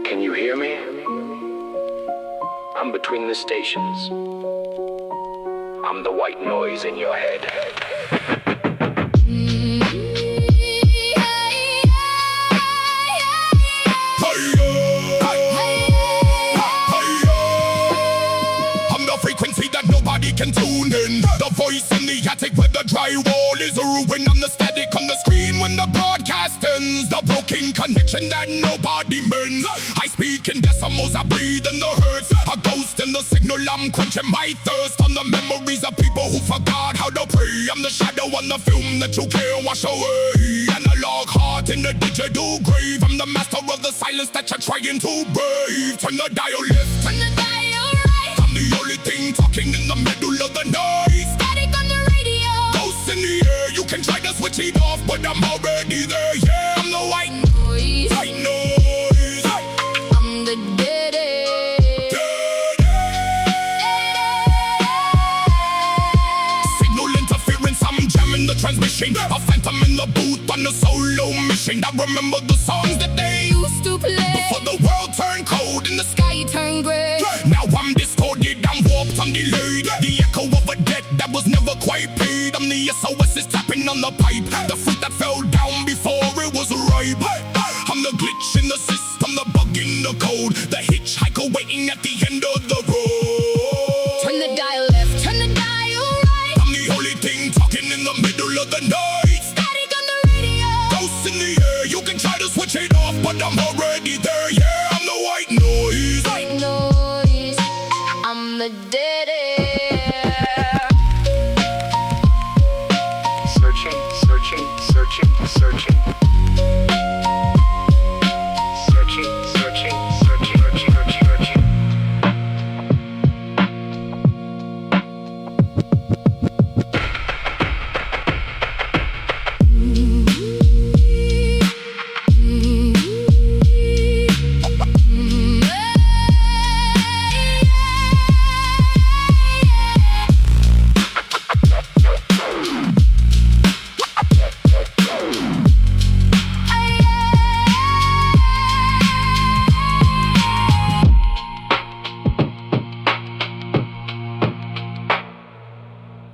Can you hear me? I'm between the stations. I'm the white noise in your head. I'm the frequency that nobody can tune in. The voice in the attic where the drywall is ruined. I'm the static on the screen when the broadcast ends. The broken connection that nobody mends. I speak in decimals, I breathe in the hertz. A ghost in the signal, I'm quenching my thirst on the memories of people who forgot how to pray. I'm the shadow on the film that you can't wash away. Analog heart in the digital grave. I'm the master of the silence that you're trying to brave. Turn the dial left, turn the dial right. I'm the only thing talking in the middle of the night. Static on the radio, ghosts in the air. You can try to switch it off, but I'm already there. Yeah, I'm the white noise. White noise. I'm the dead end. Signal interference, I'm jamming the transmission. A phantom in the booth on a solo mission. I remember the songs that they used to play before the world turned cold and the sky turned gray. Now I'm distorted, I'm warped, I'm delayed. The echo of a debt that was never quite paid. I'm the SOS is tapping on the pipe. The fruit that fell down before it was ripe. I'm the glitch in the system, the bug in the code. The hitchhiker waiting at the end of the road. Turn the dial left, turn the dial right. I'm the only thing talking in the middle of the night. Static on the radio, ghosts in the air. You can try to switch it off, but I'm already there.